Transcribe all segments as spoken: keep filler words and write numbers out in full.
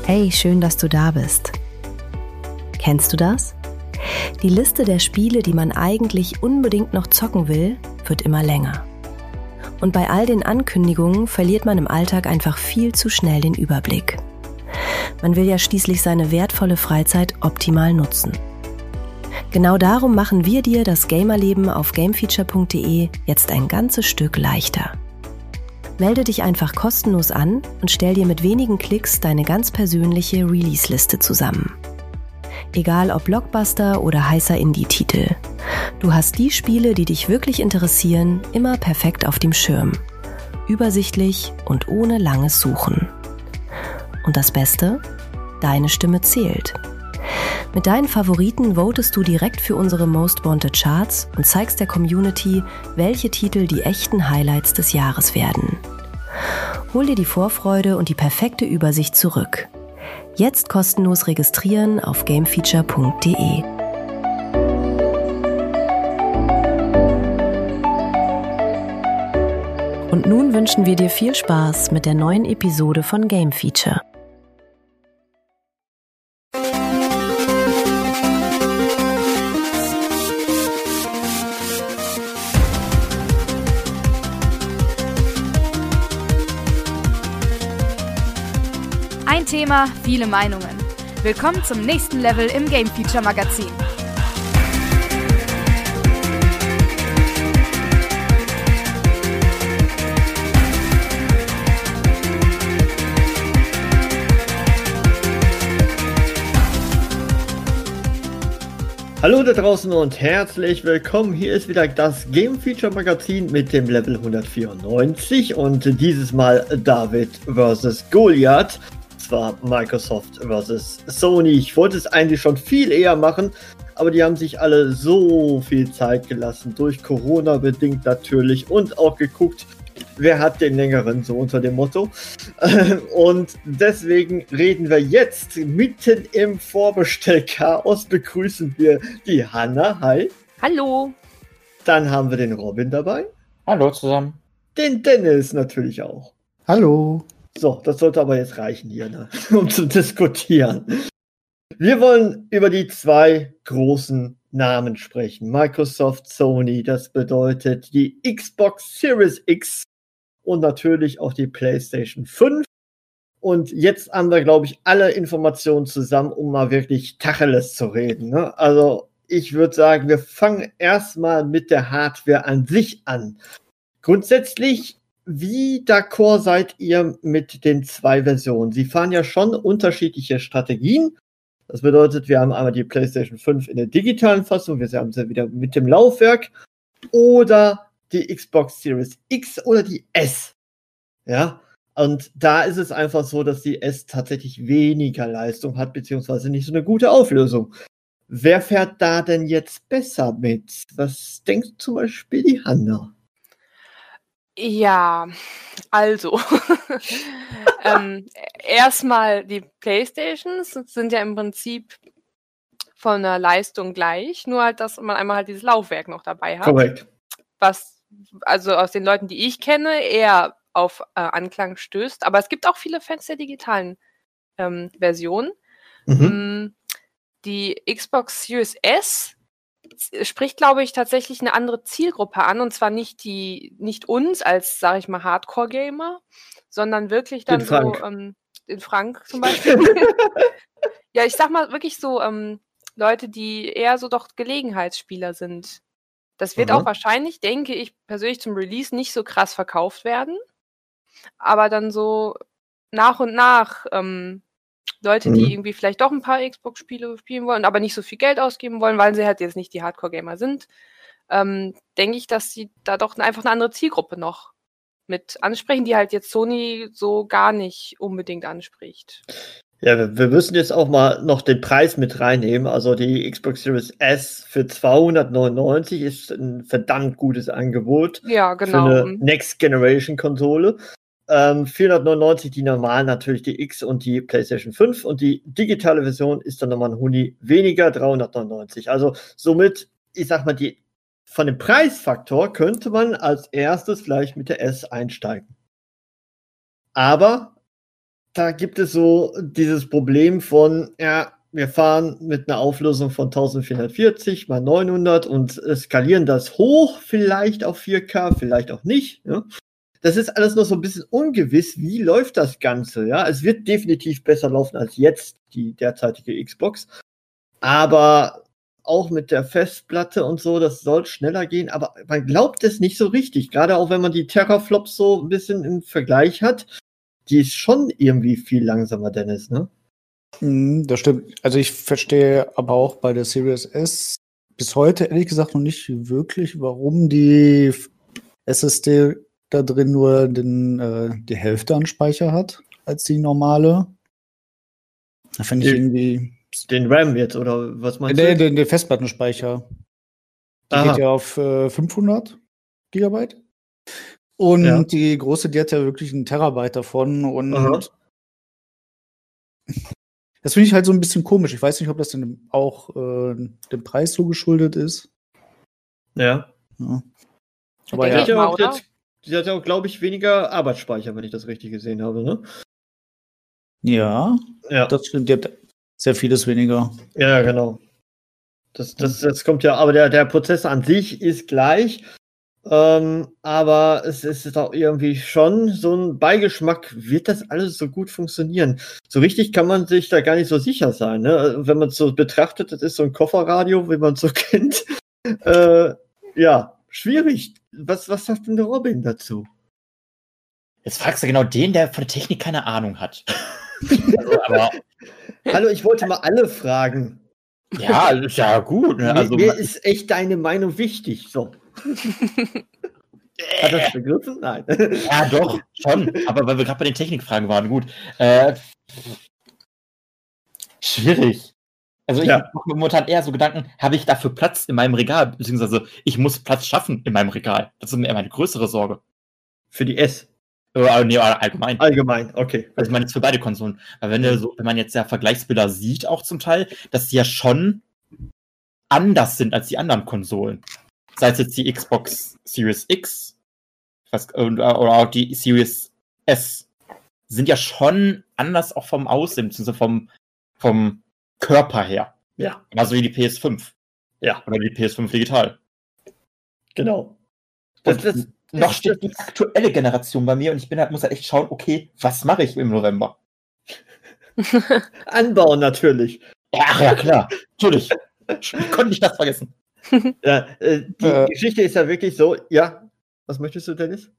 Hey, schön, dass du da bist. Kennst du das? Die Liste der Spiele, die man eigentlich unbedingt noch zocken will, wird immer länger. Und bei all den Ankündigungen verliert man im Alltag einfach viel zu schnell den Überblick. Man will ja schließlich seine wertvolle Freizeit optimal nutzen. Genau darum machen wir dir das Gamerleben auf gamefeature punkt de jetzt ein ganzes Stück leichter. Melde dich einfach kostenlos an und stell dir mit wenigen Klicks deine ganz persönliche Release-Liste zusammen. Egal ob Blockbuster oder heißer Indie-Titel. Du hast die Spiele, die dich wirklich interessieren, immer perfekt auf dem Schirm. Übersichtlich und ohne langes Suchen. Und das Beste? Deine Stimme zählt. Mit deinen Favoriten votest du direkt für unsere Most Wanted Charts und zeigst der Community, welche Titel die echten Highlights des Jahres werden. Hol dir die Vorfreude und die perfekte Übersicht zurück. Jetzt kostenlos registrieren auf gamefeature punkt de. Und nun wünschen wir dir viel Spaß mit der neuen Episode von Game Feature. Ein Thema, viele Meinungen. Willkommen zum nächsten Level im Game Feature Magazin. Hallo da draußen und herzlich willkommen. Hier ist wieder das Game Feature Magazin mit dem Level hundertvierundneunzig und dieses Mal David versus Goliath. War Microsoft versus Sony. Ich wollte es eigentlich schon viel eher machen, aber die haben sich alle so viel Zeit gelassen, durch Corona bedingt natürlich, und auch geguckt, wer hat den längeren, so unter dem Motto. Und deswegen reden wir jetzt mitten im Vorbestellchaos, begrüßen wir die Hanna. Hi. Hallo. Dann haben wir den Robin dabei. Hallo zusammen. Den Dennis natürlich auch. Hallo. So, das sollte aber jetzt reichen hier, ne? Um zu diskutieren. Wir wollen über die zwei großen Namen sprechen. Microsoft, Sony, das bedeutet die Xbox Series X und natürlich auch die PlayStation fünf. Und jetzt haben wir, glaube ich, alle Informationen zusammen, um mal wirklich Tacheles zu reden, ne? Also ich würde sagen, wir fangen erstmal mit der Hardware an sich an. Grundsätzlich, wie d'accord seid ihr mit den zwei Versionen? Sie fahren ja schon unterschiedliche Strategien. Das bedeutet, wir haben einmal die PlayStation fünf in der digitalen Fassung, wir haben sie wieder mit dem Laufwerk, oder die Xbox Series X oder die S. Ja, und da ist es einfach so, dass die S tatsächlich weniger Leistung hat, beziehungsweise nicht so eine gute Auflösung. Wer fährt da denn jetzt besser mit? Was denkt zum Beispiel die Hanna? Ja, also, ähm, erstmal die Playstations sind ja im Prinzip von der Leistung gleich, nur halt, dass man einmal halt dieses Laufwerk noch dabei hat. Korrekt. Was, also aus den Leuten, die ich kenne, eher auf äh, Anklang stößt. Aber es gibt auch viele Fans der digitalen ähm, Version. Mhm. Ähm, die Xbox Series S spricht, glaube ich, tatsächlich eine andere Zielgruppe an, und zwar nicht die, nicht uns als, sage ich mal, Hardcore-Gamer, sondern wirklich dann Den Frank. so, ähm, den Frank zum Beispiel. Ja, ich sag mal wirklich so, ähm, Leute, die eher so doch Gelegenheitsspieler sind. Das wird Aha. auch wahrscheinlich, denke ich, persönlich zum Release nicht so krass verkauft werden, aber dann so nach und nach, ähm, Leute, die Mhm. irgendwie vielleicht doch ein paar Xbox-Spiele spielen wollen, aber nicht so viel Geld ausgeben wollen, weil sie halt jetzt nicht die Hardcore-Gamer sind, ähm, denke ich, dass sie da doch einfach eine andere Zielgruppe noch mit ansprechen, die halt jetzt Sony so gar nicht unbedingt anspricht. Ja, wir, wir müssen jetzt auch mal noch den Preis mit reinnehmen. Also die Xbox Series S für zweihundertneunundneunzig ist ein verdammt gutes Angebot Ja, genau. für eine Mhm. Next-Generation-Konsole. Ähm, vierhundertneunundneunzig die normalen, natürlich die X und die PlayStation fünf, und die digitale Version ist dann nochmal ein Huni weniger, dreihundertneunundneunzig. Also somit, ich sag mal, die, von dem Preisfaktor könnte man als erstes vielleicht mit der S einsteigen. Aber da gibt es so dieses Problem von, ja, wir fahren mit einer Auflösung von vierzehnhundertvierzig mal neunhundert und skalieren das hoch, vielleicht auf vier K, vielleicht auch nicht. Ja? Das ist alles noch so ein bisschen ungewiss, wie läuft das Ganze. Ja? Es wird definitiv besser laufen als jetzt die derzeitige Xbox, aber auch mit der Festplatte und so, das soll schneller gehen, aber man glaubt es nicht so richtig, gerade auch wenn man die Teraflops so ein bisschen im Vergleich hat. Die ist schon irgendwie viel langsamer, Dennis, ne? Mm, das stimmt. Also ich verstehe aber auch bei der Series S bis heute ehrlich gesagt noch nicht wirklich, warum die S S D da drin nur den, äh, die Hälfte an Speicher hat als die normale. Da finde ich Den- irgendwie. Den RAM jetzt, oder was meinst Der, du? der, der Festplattenspeicher. Die Aha. geht ja auf äh, fünfhundert Gigabyte. Und Ja. die große, die hat ja wirklich einen Terabyte davon. Und Aha. das finde ich halt so ein bisschen komisch. Ich weiß nicht, ob das denn auch äh, dem Preis so geschuldet ist. Ja. Ja. Ich Aber denke ja, ich Die hat mal, auch oder? jetzt, die hat ja auch, glaube ich, weniger Arbeitsspeicher, wenn ich das richtig gesehen habe, ne? ja, Ja, das stimmt. Die hat sehr vieles weniger. ja, genau. Das, das, das kommt ja, aber der, der Prozessor an sich ist gleich, ähm, aber es ist auch irgendwie schon so ein Beigeschmack, wird das alles so gut funktionieren? So richtig kann man sich da gar nicht so sicher sein, ne? Wenn man es so betrachtet, das ist so ein Kofferradio, wie man es so kennt. Äh, ja, schwierig. Was, was sagt denn der Robin dazu? Jetzt fragst du genau den, der von der Technik keine Ahnung hat. Also, aber Hallo, ich wollte mal alle fragen. ja, ist ja gut. Ne? Also, mir, mir ist echt deine Meinung wichtig. So. Hat das begriffen? Nein. ja, doch, schon. Aber weil wir gerade bei den Technikfragen waren, gut. Äh, schwierig. Also ich Ja. mache mir momentan eher so Gedanken, habe ich dafür Platz in meinem Regal? Beziehungsweise ich muss Platz schaffen in meinem Regal. Das ist eher meine größere Sorge. Für die S. Äh, nee, allgemein. Allgemein, okay. Also ich meine jetzt für beide Konsolen. Weil wenn, du so, wenn man jetzt ja Vergleichsbilder sieht, auch zum Teil, dass die ja schon anders sind als die anderen Konsolen. Sei es jetzt die Xbox Series X ich weiß, oder auch die Series S. Sind ja schon anders auch vom Aussehen, beziehungsweise vom, vom Körper her. Ja, Also wie die P S fünf. Ja. Oder die P S fünf Digital. genau. Das, Und das, noch das- steht die aktuelle Generation bei mir und ich bin halt, muss halt echt schauen, okay, was mache ich im November? Anbauen natürlich. Ja, ach ja, klar. Natürlich. Wie konnte ich das vergessen? Ja, äh, die Äh. Geschichte ist ja wirklich so, ja. Was möchtest du, Dennis?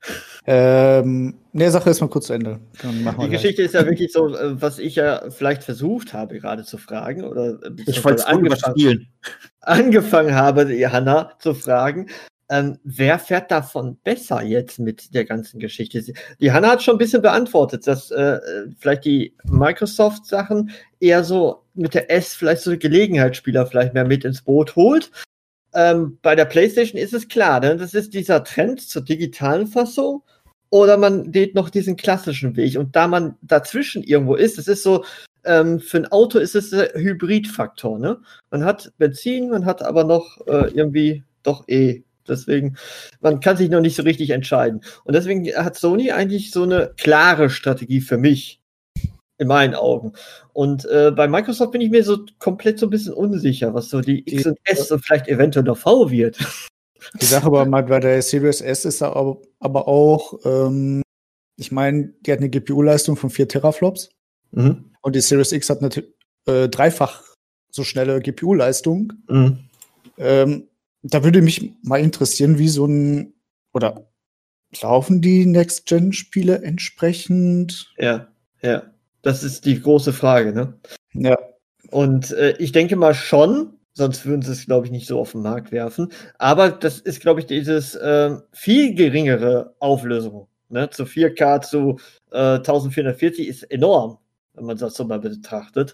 Ähm, ne, Sache ist mal kurz zu Ende. Dann machen wir Die gleich. Geschichte ist ja wirklich so, äh, was ich ja vielleicht versucht habe gerade zu fragen oder äh, Ich wollte es angefangen, überspielen. angefangen habe, die Hanna zu fragen, ähm, wer fährt davon besser jetzt mit der ganzen Geschichte? Sie- Die Hanna hat schon ein bisschen beantwortet, dass äh, vielleicht die Microsoft-Sachen eher so mit der S vielleicht so Gelegenheitsspieler vielleicht mehr mit ins Boot holt. Ähm, bei der PlayStation ist es klar, ne? Das ist dieser Trend zur digitalen Fassung oder man geht noch diesen klassischen Weg und da man dazwischen irgendwo ist, das ist so, ähm, für ein Auto ist es der Hybridfaktor, ne? Man hat Benzin, man hat aber noch äh, irgendwie doch E. Deswegen, man kann sich noch nicht so richtig entscheiden. Und deswegen hat Sony eigentlich so eine klare Strategie für mich, in meinen Augen. Und äh, bei Microsoft bin ich mir so komplett so ein bisschen unsicher, was so die X und S und vielleicht eventuell noch V wird. Die Sache aber mal bei der Series S ist da aber, aber auch, ähm, ich meine, die hat eine G P U-Leistung von vier Teraflops Mhm. und die Series X hat eine äh, dreifach so schnelle G P U-Leistung. Mhm. Ähm, da würde mich mal interessieren, wie so ein, oder laufen die Next-Gen-Spiele entsprechend? Ja, ja. Das ist die große Frage, ne? Ja, Und äh, ich denke mal schon, sonst würden sie es, glaube ich, nicht so auf den Markt werfen. Aber das ist, glaube ich, dieses äh, viel geringere Auflösung. Ne? Zu vier K, zu äh, vierzehnhundertvierzig ist enorm, wenn man das so mal betrachtet.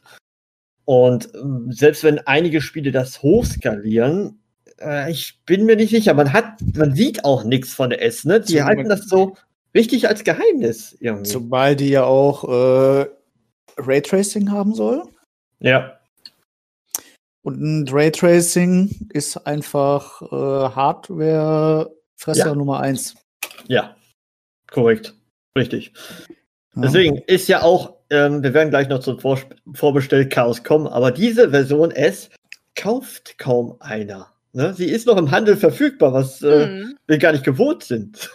Und ähm, selbst wenn einige Spiele das hochskalieren, äh, ich bin mir nicht sicher. Man hat, man sieht auch nichts von der S, ne? Die Zum- halten das so richtig als Geheimnis irgendwie. zumal die ja auch äh, Raytracing haben soll. Ja. Und ein Raytracing ist einfach äh, Hardware-Fresser Ja. Nummer eins. Ja, korrekt. Richtig. Ja. Deswegen ist ja auch ähm, wir werden gleich noch zum Vor Vorbestell-Chaos kommen, aber diese Version S kauft kaum einer. Ne? Sie ist noch im Handel verfügbar, was äh, Hm. wir gar nicht gewohnt sind.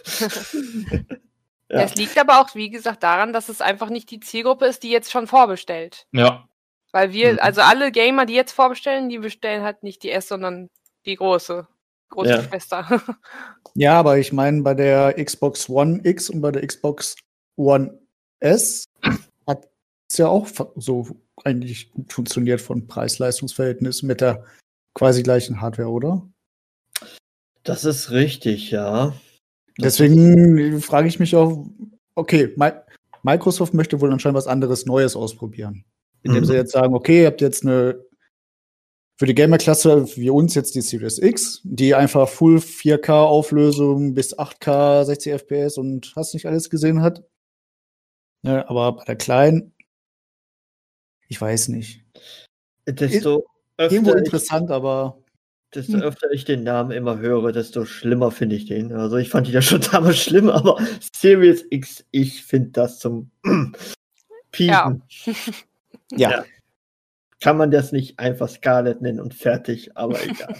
Ja. Ja. Es liegt aber auch, wie gesagt, daran, dass es einfach nicht die Zielgruppe ist, die jetzt schon vorbestellt. Ja. Weil wir, Mhm. also alle Gamer, die jetzt vorbestellen, die bestellen halt nicht die S, sondern die große, große Ja. Schwester. Ja, aber ich meine, bei der Xbox One X und bei der Xbox One S hat es ja auch fa- so eigentlich gut funktioniert von Preis-Leistungs-Verhältnis mit der quasi gleichen Hardware, oder? Das ist richtig, ja. Das Deswegen frage ich mich auch, okay, Mi- Microsoft möchte wohl anscheinend was anderes Neues ausprobieren. Indem Mhm. sie jetzt sagen, okay, ihr habt jetzt eine für die Gamer-Klasse wie uns jetzt die Series X, die einfach Full vier K-Auflösung bis acht K, sechzig F P S und hast nicht alles gesehen hat. Ja, aber bei der kleinen, ich weiß nicht. Desto Irgendwo öfter, ich, interessant, aber desto Hm. öfter ich den Namen immer höre, desto schlimmer finde ich den. Also ich fand ihn ja schon damals schlimm, aber Series X, ich finde das zum Piepen. ja. Ja. Kann man das nicht einfach Scarlett nennen und fertig, aber egal.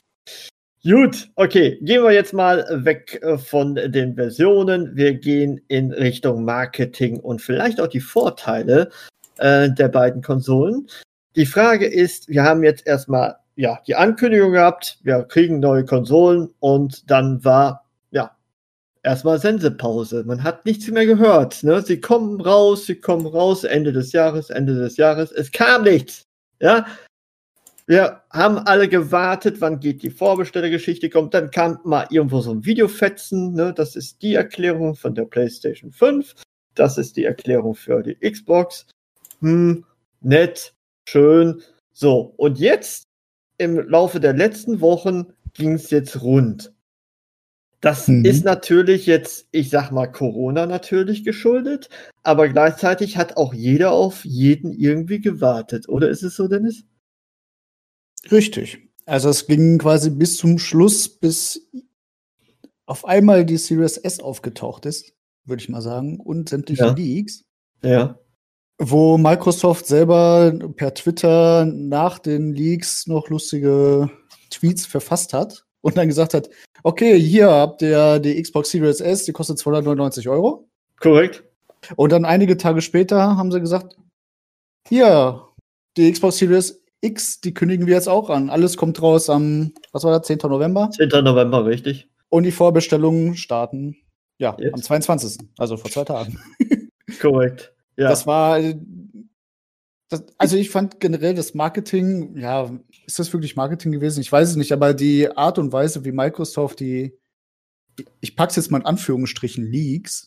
Gut, okay, gehen wir jetzt mal weg äh, von den Versionen. Wir gehen in Richtung Marketing und vielleicht auch die Vorteile äh, der beiden Konsolen. Die Frage ist, wir haben jetzt erstmal ja, die Ankündigung gehabt, wir kriegen neue Konsolen und dann war ja erstmal Sensepause. Man hat nichts mehr gehört. Ne? Sie kommen raus, sie kommen raus, Ende des Jahres, Ende des Jahres. Es kam nichts. Ja, wir haben alle gewartet, wann geht die Vorbestellergeschichte kommt. Dann kam mal irgendwo so ein Videofetzen. Ne? Das ist die Erklärung von der PlayStation fünf. Das ist die Erklärung für die Xbox. Hm, nett, schön. So, und jetzt im Laufe der letzten Wochen ging es jetzt rund. Das Mhm. ist natürlich jetzt, ich sag mal, Corona natürlich geschuldet, aber gleichzeitig hat auch jeder auf jeden irgendwie gewartet. Oder ist es so, Dennis? Richtig. Also es ging quasi bis zum Schluss, bis auf einmal die Series S aufgetaucht ist, würde ich mal sagen, und sämtliche Ja. Leaks, Ja. wo Microsoft selber per Twitter nach den Leaks noch lustige Tweets verfasst hat und dann gesagt hat, okay, hier habt ihr die Xbox Series S, die kostet zweihundertneunundneunzig Euro. Korrekt. Und dann einige Tage später haben sie gesagt, hier, die Xbox Series X, die kündigen wir jetzt auch an. Alles kommt raus am, was war das, zehnten November? zehnten November, richtig. Und die Vorbestellungen starten, ja, Jetzt. am zweiundzwanzigsten Also vor zwei Tagen. Korrekt. Ja. Das war, äh, das, also ich fand generell das Marketing, ja, ist das wirklich Marketing gewesen? Ich weiß es nicht, aber die Art und Weise, wie Microsoft die, ich pack's jetzt mal in Anführungsstrichen, Leaks,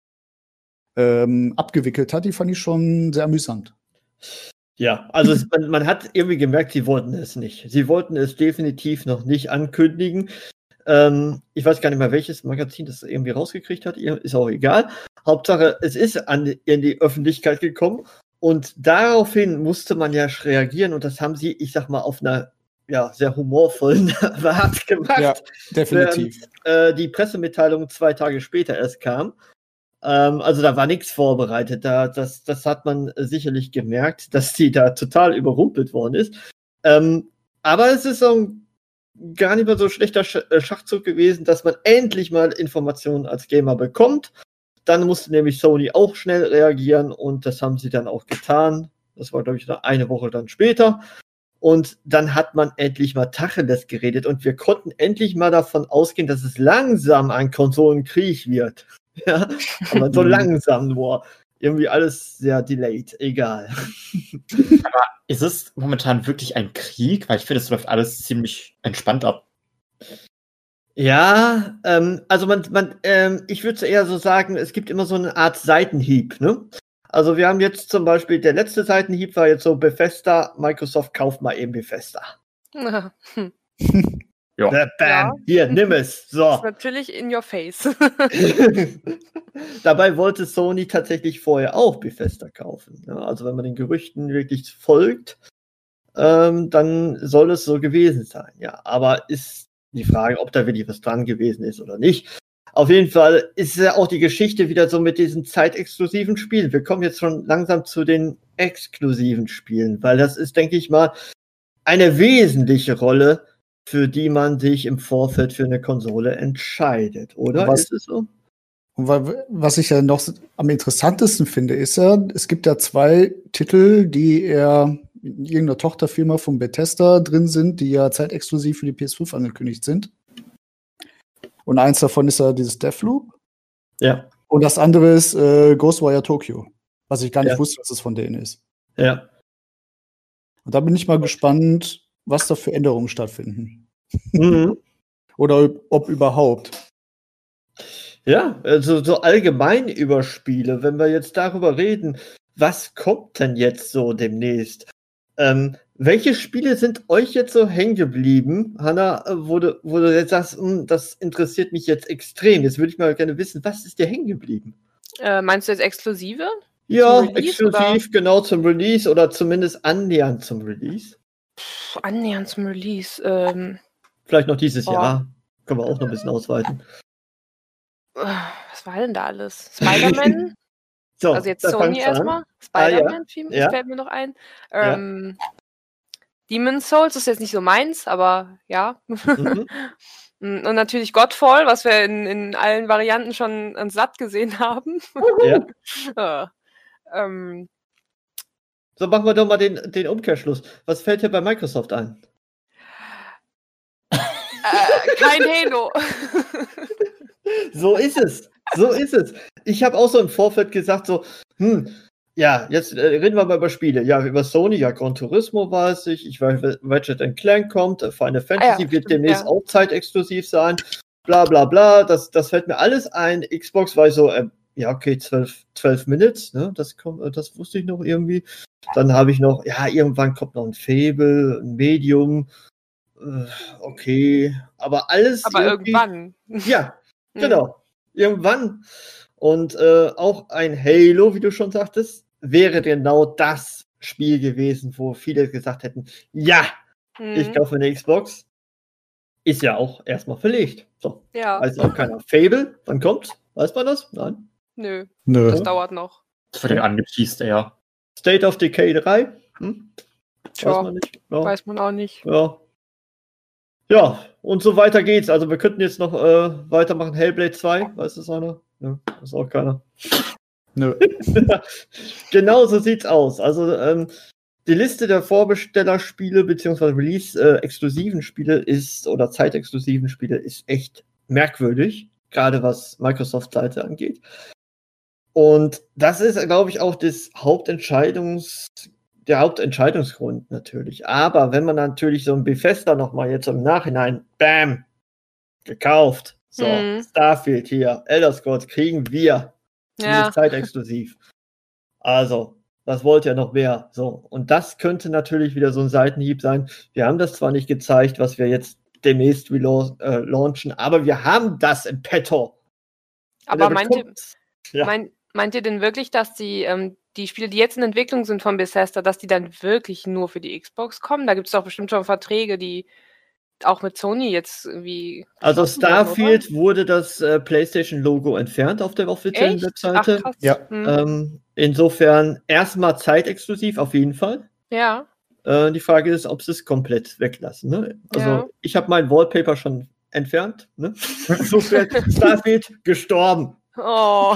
ähm, abgewickelt hat, die fand ich schon sehr amüsant. Ja, also es, man, man hat irgendwie gemerkt, sie wollten es nicht. Sie wollten es definitiv noch nicht ankündigen. Ähm, ich weiß gar nicht mehr, welches Magazin das irgendwie rausgekriegt hat. Ist auch egal. Hauptsache, es ist an, in die Öffentlichkeit gekommen. Und daraufhin musste man ja reagieren. Und das haben sie, ich sag mal, auf einer ja, sehr humorvollen Art gemacht. Ja, definitiv. Während, äh, die Pressemitteilung zwei Tage später erst kam. Ähm, also da war nichts vorbereitet. Da, das, das hat man sicherlich gemerkt, dass die da total überrumpelt worden ist. Ähm, aber es ist so ein gar nicht mal so schlechter Schachzug gewesen, dass man endlich mal Informationen als Gamer bekommt. Dann musste nämlich Sony auch schnell reagieren und das haben sie dann auch getan. Das war, glaube ich, eine Woche dann später. Und dann hat man endlich mal Tacheles geredet und wir konnten endlich mal davon ausgehen, dass es langsam ein Konsolenkrieg wird. Ja, aber so langsam nur. Irgendwie alles sehr delayed, egal. Aber ist es momentan wirklich ein Krieg? Weil ich finde, es läuft alles ziemlich entspannt ab. Ja, ähm, also man, man, ähm, ich würde eher so sagen, es gibt immer so eine Art Seitenhieb, ne? Also wir haben jetzt zum Beispiel, der letzte Seitenhieb war jetzt so Bethesda, Microsoft kauft mal eben Bethesda. Hm. Ja. Bam, Ja. hier, nimm es. So. Ist natürlich in your face. Dabei wollte Sony tatsächlich vorher auch Bethesda kaufen. Ja, also wenn man den Gerüchten wirklich folgt, ähm, dann soll es so gewesen sein. Ja, aber ist die Frage, ob da wirklich was dran gewesen ist oder nicht. Auf jeden Fall ist ja auch die Geschichte wieder so mit diesen zeitexklusiven Spielen. Wir kommen jetzt schon langsam zu den exklusiven Spielen, weil das ist, denke ich mal, eine wesentliche Rolle, für die man sich im Vorfeld für eine Konsole entscheidet, oder? Was- Ist es so? Und wa- was ich ja noch am interessantesten finde, ist ja, es gibt ja zwei Titel, die eher in irgendeiner Tochterfirma von Bethesda drin sind, die ja zeitexklusiv für die P S fünf angekündigt sind. Und eins davon ist ja dieses Deathloop. Ja, Und das andere ist äh, Ghostwire Tokyo, was ich gar nicht Ja. wusste, dass es von denen ist. ja. Und da bin ich mal gespannt, was da für Änderungen stattfinden. Mhm. Oder ob- ob überhaupt. Ja, also so allgemein über Spiele, wenn wir jetzt darüber reden, was kommt denn jetzt so demnächst? Ähm, welche Spiele sind euch jetzt so hängen geblieben, Hanna, äh, wo du, wo du jetzt sagst, "Hm, das interessiert mich jetzt extrem. Jetzt würde ich mal gerne wissen, was ist dir hängen geblieben? Äh, meinst du jetzt exklusive? Ja, Release, exklusiv, genau zum Release oder zumindest annähernd zum Release. Puh, annähernd zum Release. Ähm, Vielleicht noch dieses Oh. Jahr. Können wir auch noch ein bisschen ausweiten. äh, was war denn da alles? Spider-Man? So, Also jetzt da Sony fangt's an. erstmal. Ah, ja. Spider-Man fiel- Ja. fällt mir noch ein. Ja. Ähm, Demon's Souls ist jetzt nicht so meins, aber ja. Mhm. Und natürlich Godfall, was wir in, in allen Varianten schon ans satt gesehen haben. Ja. äh, ähm, So, machen wir doch mal den, den Umkehrschluss. Was fällt dir bei Microsoft ein? äh, kein Halo. So ist es. So ist es. Ich habe auch so im Vorfeld gesagt, so, hm, ja, jetzt äh, reden wir mal über Spiele. Ja, über Sony, ja, Gran Turismo weiß ich. Ich weiß, Ratchet and Clank kommt. äh, Final Fantasy ja, wird stimmt, demnächst ja. auch zeitexklusiv sein. Bla, bla, bla. Das, das fällt mir alles ein. Xbox war ich so, äh, ja, okay, zwölf, zwölf Minutes, ne? Das, kommt, äh, das wusste ich noch irgendwie. Dann habe ich noch, ja, irgendwann kommt noch ein Fable, ein Medium. Äh, okay, aber alles. Aber irgendwie- irgendwann. Ja, Mhm. genau. Irgendwann. Und äh, auch ein Halo, wie du schon sagtest, wäre genau das Spiel gewesen, wo viele gesagt hätten, ja, Mhm. ich kaufe eine Xbox. Ist ja auch erstmal verlegt. So, Ja, weiß auch keiner. Fable, wann kommt's? Weiß man das? Nein. nö, Nö. das dauert noch. Das wird ja angeteased, ja. State of Decay drei? Hm? Weiß Tja, man nicht. Ja. weiß man auch nicht. Ja. Ja, und so weiter geht's. Also wir könnten jetzt noch äh, weitermachen. Hellblade zwei, weiß das einer? Ja, weiß auch keiner. Nö. Genau so sieht's aus. Also ähm, die Liste der Vorbestellerspiele bzw. Release-exklusiven Spiele ist oder zeitexklusiven Spiele ist echt merkwürdig, gerade was Microsoft-Seite angeht. Und das ist, glaube ich, auch das Hauptentscheidungs der Hauptentscheidungsgrund natürlich. Aber wenn man natürlich so ein Bethesda nochmal jetzt im Nachhinein, bam, gekauft. So, Mhm. Starfield hier, Elder Scrolls kriegen wir. Ja. Ja. Zeitexklusiv. Also, was wollt ihr noch mehr? So, und das könnte natürlich wieder so ein Seitenhieb sein. Wir haben das zwar nicht gezeigt, was wir jetzt demnächst relo- äh, launchen, aber wir haben das im Petto. Und Aber er meint ihr, bekommt's. Ja. mein, meint ihr denn wirklich, dass die, ähm, die Spiele, die jetzt in Entwicklung sind von Bethesda, dass die dann wirklich nur für die Xbox kommen? Da gibt es doch bestimmt schon Verträge, die auch mit Sony jetzt irgendwie. Also geschlossen wurden, Starfield wurde das äh, PlayStation-Logo entfernt auf der offiziellen Echt? Webseite. Ach, krass. Ja. Hm. Ähm, insofern erstmal zeitexklusiv auf jeden Fall. Ja. Äh, die Frage ist, ob sie es komplett weglassen. Ne? Also Ja. ich habe mein Wallpaper schon entfernt. Ne? Insofern Starfield gestorben. Oh.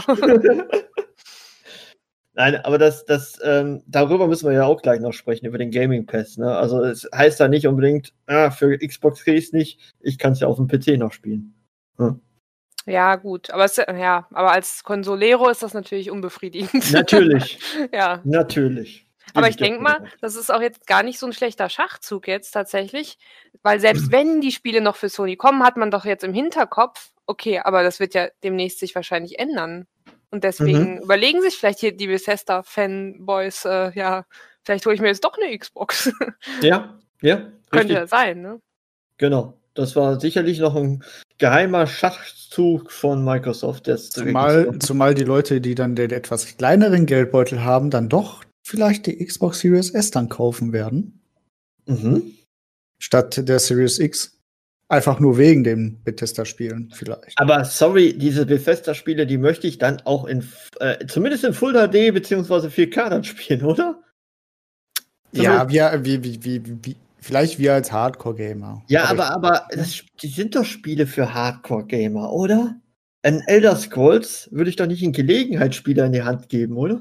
Nein, aber das, das, ähm, darüber müssen wir ja auch gleich noch sprechen, über den Gaming Pass. Ne? Also es heißt da nicht unbedingt, ah, für Xbox kriege ich es nicht, ich kann es ja auf dem P C noch spielen. Hm. Ja, gut. Aber, es, ja, aber als Consolero ist das natürlich unbefriedigend. Natürlich, Ja. natürlich. Aber Gebe ich dir denke voll mal, recht. das ist auch jetzt gar nicht so ein schlechter Schachzug jetzt tatsächlich, weil selbst wenn die Spiele noch für Sony kommen, hat man doch jetzt im Hinterkopf, okay, aber das wird ja demnächst sich wahrscheinlich ändern. Und deswegen überlegen sich vielleicht hier die Bethesda-Fanboys, äh, ja, vielleicht hole ich mir jetzt doch eine Xbox. Ja, ja, Könnte richtig. ja sein, ne? Genau. Das war sicherlich noch ein geheimer Schachzug von Microsoft. Das Zumal, zumal die Leute, die dann den etwas kleineren Geldbeutel haben, dann doch vielleicht die Xbox Series S dann kaufen werden, Mhm. statt der Series X. Einfach nur wegen den Bethesda-Spielen vielleicht. Aber sorry, diese Bethesda-Spiele, die möchte ich dann auch in, äh, zumindest in Full H D beziehungsweise vier K dann spielen, oder? Ja, wir, wie, wie, wie, wie, vielleicht wir als Hardcore-Gamer. Ja, aber, aber das, die sind doch Spiele für Hardcore-Gamer, oder? Ein Elder Scrolls würde ich doch nicht einen Gelegenheitsspieler in die Hand geben, oder?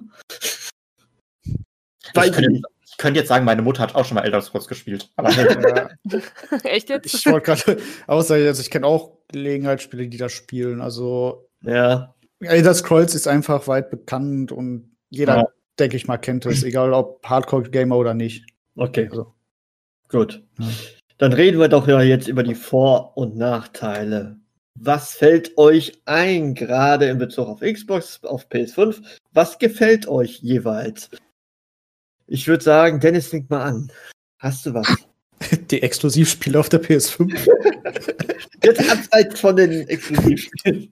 Ich könnte, jetzt, ich könnte jetzt sagen, meine Mutter hat auch schon mal Elder Scrolls gespielt. Aber Ja. Echt jetzt? Ich wollte gerade aussagen, also ich kenne auch Gelegenheitsspiele, die das spielen. Also Ja. Elder Scrolls ist einfach weit bekannt und jeder, Ja. denke ich mal, kennt es, egal ob Hardcore-Gamer oder nicht. Okay. Also. Gut. Ja. Dann reden wir doch ja jetzt über die Vor- und Nachteile. Was fällt euch ein, gerade in Bezug auf Xbox, auf P S fünf? Was gefällt euch jeweils? Ich würde sagen, Dennis, fängt mal an. Hast du was? Die Exklusivspiele auf der P S fünf. Jetzt abseits von den Exklusivspielen.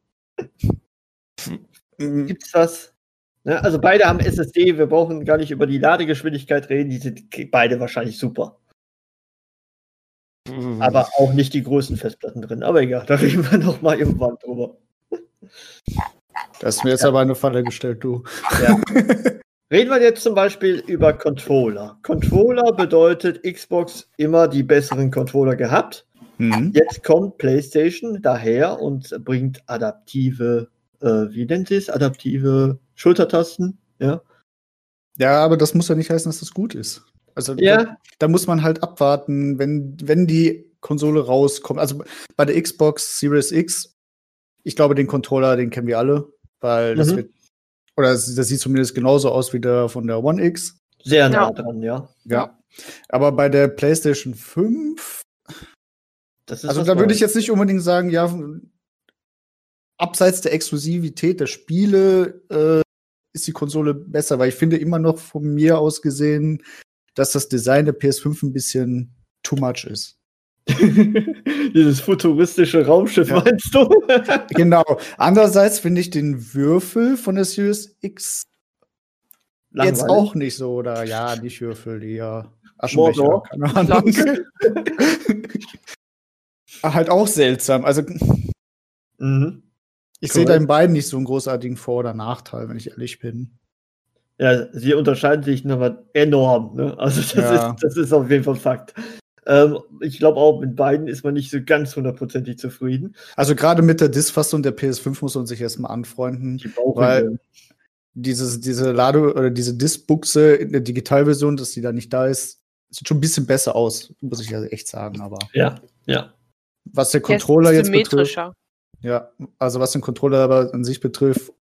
Gibt's was? Ne, also beide haben S S D, wir brauchen gar nicht über die Ladegeschwindigkeit reden, die sind beide wahrscheinlich super. Aber auch nicht die größten Festplatten drin. Aber egal, da reden wir noch mal irgendwann drüber. Das ist mir jetzt ja. aber eine Falle gestellt, du. Ja. Reden wir jetzt zum Beispiel über Controller. Controller bedeutet Xbox immer die besseren Controller gehabt. Mhm. Jetzt kommt PlayStation daher und bringt adaptive, äh, wie nennt sie es? Adaptive Schultertasten. Ja. Ja, aber das muss ja nicht heißen, dass das gut ist. Also Ja. da, da muss man halt abwarten, wenn, wenn die Konsole rauskommt. Also bei der Xbox Series X, ich glaube, den Controller, den kennen wir alle, weil das Mhm. wird, oder das, das sieht zumindest genauso aus wie der von der One X. Sehr nah Ja. dran, ja. Ja. Aber bei der PlayStation fünf, Das ist also was da würde Neues. ich jetzt nicht unbedingt sagen, ja, abseits der Exklusivität der Spiele äh, ist die Konsole besser, weil ich finde immer noch von mir aus gesehen, dass das Design der P S fünf ein bisschen too much ist. Dieses futuristische Raumschiff, Ja. meinst du? Genau. Andererseits finde ich den Würfel von der Series X jetzt Langweilig. auch nicht so, oder ja, nicht Würfel, die ja Aschenbecher, Mordor. keine Ahnung. Halt auch seltsam. Also Mhm. ich sehe da Korrekt. in beiden nicht so einen großartigen Vor- oder Nachteil, wenn ich ehrlich bin. Ja, sie unterscheiden sich nochmal enorm. Ne? Also das, Ja. ist, das ist auf jeden Fall Fakt. Ähm, ich glaube auch, mit beiden ist man nicht so ganz hundertprozentig zufrieden. Also gerade mit der Disk-Fassung der P S fünf muss man sich erstmal anfreunden. Die brauchen Weil dieses, diese Lade- oder diese Disk-Buchse in der Digitalversion, dass die da nicht da ist, sieht schon ein bisschen besser aus, muss ich ja echt sagen. Aber ja, ja. was der Der ist Controller jetzt betrifft, symmetrischer. ja, also was den Controller aber an sich betrifft,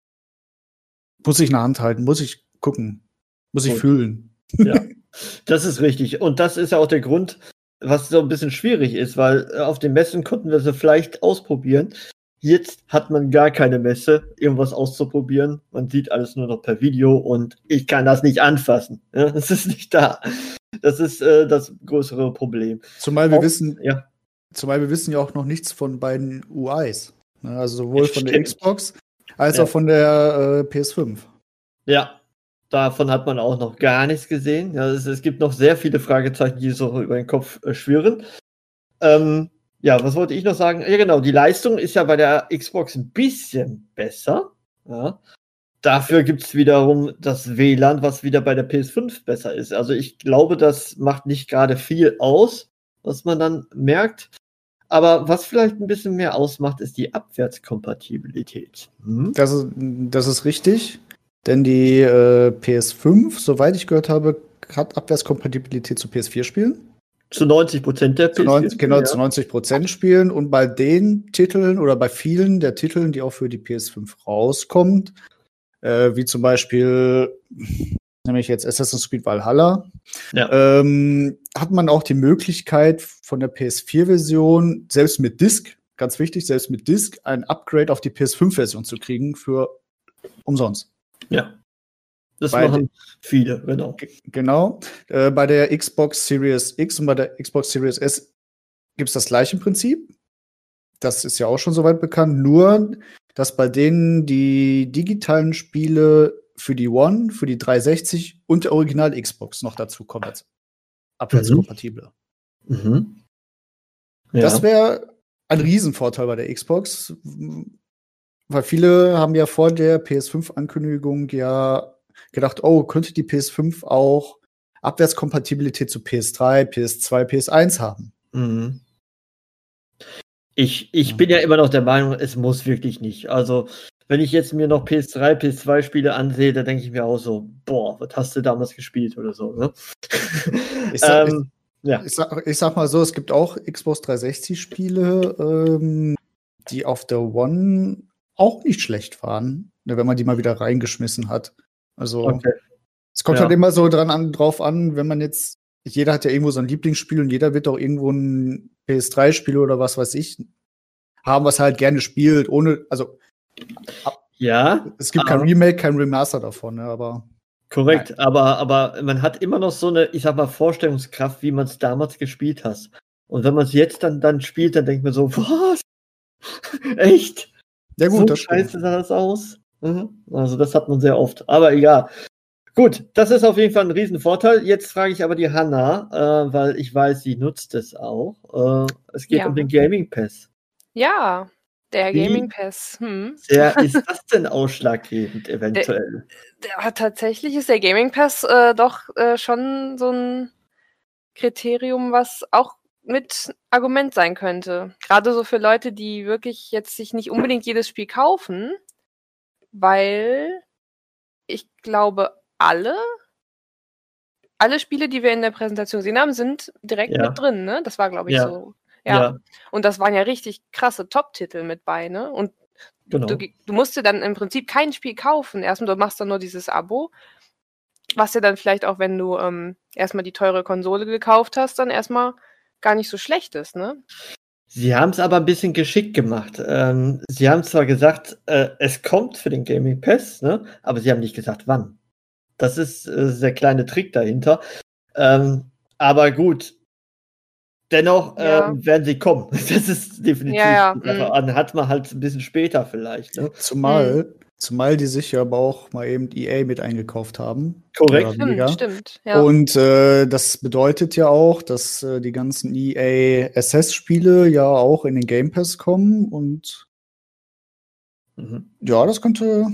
muss ich eine Hand halten, muss ich gucken, muss ich Gut. fühlen. Ja, das ist richtig. Und das ist ja auch der Grund, was so ein bisschen schwierig ist, weil äh, auf den Messen konnten wir sie vielleicht ausprobieren. Jetzt hat man gar keine Messe, irgendwas auszuprobieren. Man sieht alles nur noch per Video und ich kann das nicht anfassen. Ja, das ist nicht da. Das ist äh, das größere Problem. Zumal wir Auch- wissen, Ja, zumal wir wissen ja auch noch nichts von beiden U Is. Ne, also sowohl Das von der stimmt. Xbox als Ja. auch von der äh, P S fünf. ja. Davon hat man auch noch gar nichts gesehen. Ja, es, es gibt noch sehr viele Fragezeichen, die so über den Kopf äh, schwirren. Ähm, ja, was wollte ich noch sagen? Ja, genau, die Leistung ist ja bei der Xbox ein bisschen besser. Ja. Dafür gibt es wiederum das W L A N, was wieder bei der P S fünf besser ist. Also ich glaube, das macht nicht gerade viel aus, was man dann merkt. Aber was vielleicht ein bisschen mehr ausmacht, ist die Abwärtskompatibilität. Hm? Das ist, das ist richtig, denn die äh, P S fünf, soweit ich gehört habe, hat Abwärtskompatibilität zu P S vier Spielen. Zu neunzig Prozent der P S Zu neunzig, genau, ja. zu neunzig Prozent Spielen. Und bei den Titeln oder bei vielen der Titeln, die auch für die P S fünf rauskommt, äh, wie zum Beispiel, nämlich jetzt Assassin's Creed Valhalla, Ja. ähm, hat man auch die Möglichkeit von der P S vier Version, selbst mit Disc, ganz wichtig, selbst mit Disc, ein Upgrade auf die P S fünf Version zu kriegen für umsonst. Ja. Das Beide. machen viele, genau. G- Genau. Äh, bei der Xbox Series X und bei der Xbox Series S gibt es das gleiche Prinzip. Das ist ja auch schon soweit bekannt. Nur, dass bei denen die digitalen Spiele für die One, für die dreihundertsechzig und der Original Xbox noch dazu kommen als abwärtskompatible. Mhm. Ja. Das wäre ein Riesenvorteil bei der Xbox, weil viele haben ja vor der P S fünf Ankündigung ja gedacht, oh, könnte die P S fünf auch Abwärtskompatibilität zu P S drei, P S zwei, P S eins haben. Mhm. Ich, ich bin ja immer noch der Meinung, es muss wirklich nicht. Also, wenn ich jetzt mir noch P S drei, P S zwei Spiele ansehe, dann denke ich mir auch so, boah, was hast du damals gespielt oder so, ne? Ich sag, ähm, ich, ja. ich, sag, ich sag mal so, es gibt auch Xbox dreihundertsechzig Spiele, ähm, die auf der One auch nicht schlecht waren, ne, wenn man die mal wieder reingeschmissen hat. Also, Okay. es kommt Ja. halt immer so dran an, drauf an, wenn man jetzt, jeder hat ja irgendwo so ein Lieblingsspiel und jeder wird auch irgendwo ein P S drei Spiel oder was weiß ich haben, was er halt gerne spielt, ohne, also Ja, es gibt kein aber- Remake, kein Remaster davon, ne, aber Korrekt, aber, aber man hat immer noch so eine, ich sag mal, Vorstellungskraft, wie man es damals gespielt hat. Und wenn man es jetzt dann, dann spielt, dann denkt man so, was? Echt? ja gut, so das stimmt. scheiße sah das aus. Mhm. Also das hat man sehr oft. Aber egal. Gut, das ist auf jeden Fall ein Riesenvorteil. Jetzt frage ich aber die Hanna, äh, weil ich weiß, sie nutzt es auch. Äh, es geht Ja. um den Gaming Pass. Ja, der Wie? Gaming Pass. Hm. Sehr, ist das denn ausschlaggebend eventuell? Ja, tatsächlich ist der Gaming Pass äh, doch äh, schon so ein Kriterium, was auch mit Argument sein könnte. Gerade so für Leute, die wirklich jetzt sich nicht unbedingt jedes Spiel kaufen, weil ich glaube, alle, alle Spiele, die wir in der Präsentation gesehen haben, sind direkt Ja. mit drin, ne? Das war, glaube ich, Ja. so. Ja. Und das waren ja richtig krasse Top-Titel mit bei, ne? Und Genau. du, du musst dir dann im Prinzip kein Spiel kaufen. Erstmal, du machst dann nur dieses Abo, was dir dann vielleicht auch, wenn du ähm, erstmal die teure Konsole gekauft hast, dann erstmal gar nicht so schlecht ist, ne? Sie haben es aber ein bisschen geschickt gemacht. Ähm, sie haben zwar gesagt, äh, es kommt für den Gaming Pass, ne? Aber sie haben nicht gesagt, wann. Das ist äh, der kleine Trick dahinter. Ähm, aber gut, dennoch Ja. ähm, werden sie kommen. Das ist definitiv Ja, ja, die Sache. mm. An hat man halt ein bisschen später vielleicht. Ne? Zumal, zumal die sich ja aber auch mal eben E A mit eingekauft haben. Korrekt. Oder weniger. Stimmt, stimmt. Ja. Und äh, das bedeutet ja auch, dass äh, die ganzen E A Access-Spiele ja auch in den Game Pass kommen. Und Mhm. ja, das könnte.